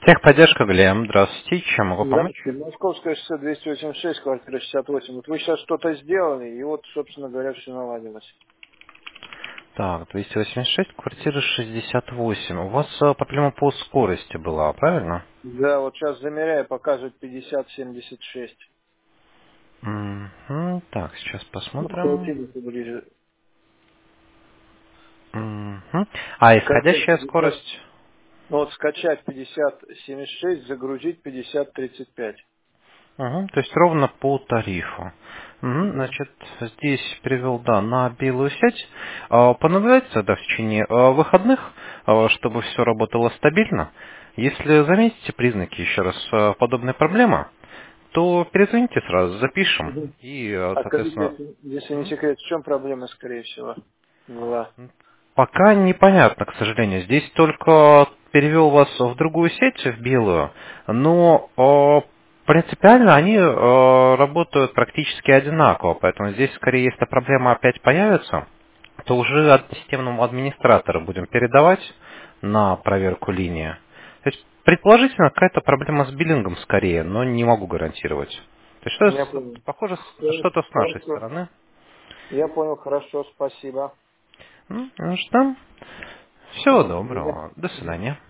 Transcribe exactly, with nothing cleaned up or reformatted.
Техподдержка, Глеб. Здравствуйте. Чем могу помочь? Здравствуйте. Московское шоссе двести восемьдесят шесть, квартира шестьдесят восемь. Вот вы сейчас что-то сделали, и вот, собственно говоря, все наладилось. Так, двести восемьдесят шесть, квартира шестьдесят восемь. У вас э, проблема по скорости была, правильно? Да, вот сейчас замеряю, показывает пятьдесят семьдесят шесть. Мгм. Так, сейчас Ну, посмотрим. холодильнику ближе. Мгм. А Скачать исходящая пятьдесят. скорость? Ну вот скачать пятьдесят семьдесят шесть, загрузить пятьдесят тридцать пять. Мгм. То есть ровно по тарифу. Мгм. Угу. Значит, здесь перевел, да, на белую сеть. А, Понаблюдайте, да, в течение э, выходных, э, чтобы все работало стабильно. Если заметите признаки еще раз э, подобной проблемы, то перезвоните сразу, запишем. Угу. И, э, А скажите, соответственно, если, если не м, секрет, в чем проблема, скорее всего, была? пока непонятно, к сожалению. Здесь только перевел вас в другую сеть, в белую, но э, принципиально они э, работают практически одинаково, поэтому здесь скорее, если проблема опять появится, то уже от системному администратору будем передавать на проверку линии. То есть, предположительно, какая-то проблема с биллингом скорее, но не могу гарантировать. То есть, Я что-то, понял. похоже, с- Всё, что-то с нашей Хорошо. стороны. Я понял, хорошо, спасибо. Ну, ну что, всего Мгм. До доброго. До свидания. свидания.